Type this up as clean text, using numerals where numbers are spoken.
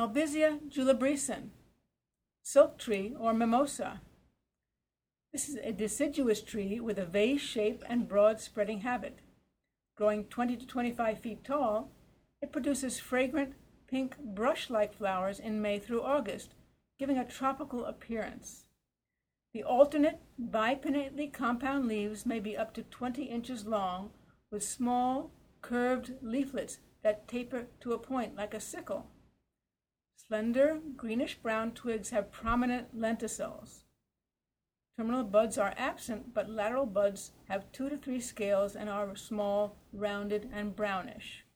Albizia julibrisson, silk tree or mimosa. This is a deciduous tree with a vase shape and broad spreading habit. Growing 20 to 25 feet tall, it produces fragrant pink brush-like flowers in May through August, giving a tropical appearance. The alternate bipinnately compound leaves may be up to 20 inches long, with small, curved leaflets that taper to a point like a sickle. Slender, greenish-brown twigs have prominent lenticels. Terminal buds are absent, but lateral buds have 2 to 3 scales and are small, rounded, and brownish.